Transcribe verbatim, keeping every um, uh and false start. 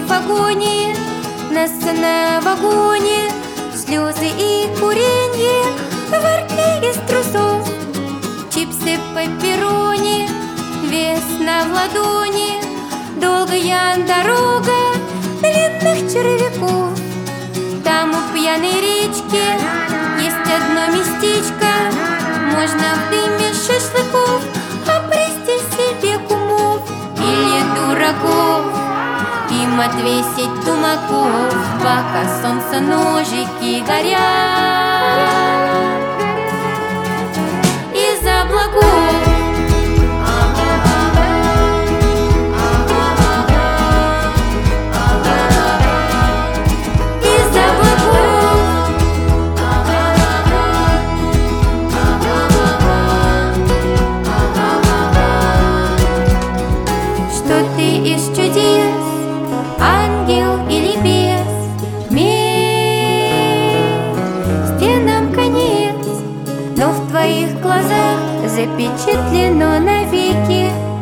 в вагоне, нас на вагоне, слезы и куренье, варки из трусов, чипсы пепперони, весна в ладони, долгая дорога длинных червяков. Там у пьяной речки есть одно местечко, можно в дыме шашлыков обрести себе кумов или дураков, им отвесить тумаков, пока солнце ножики горят. Из облаков из чудес, ангел или бес, вместе нам конец, но в твоих глазах запечатлено навеки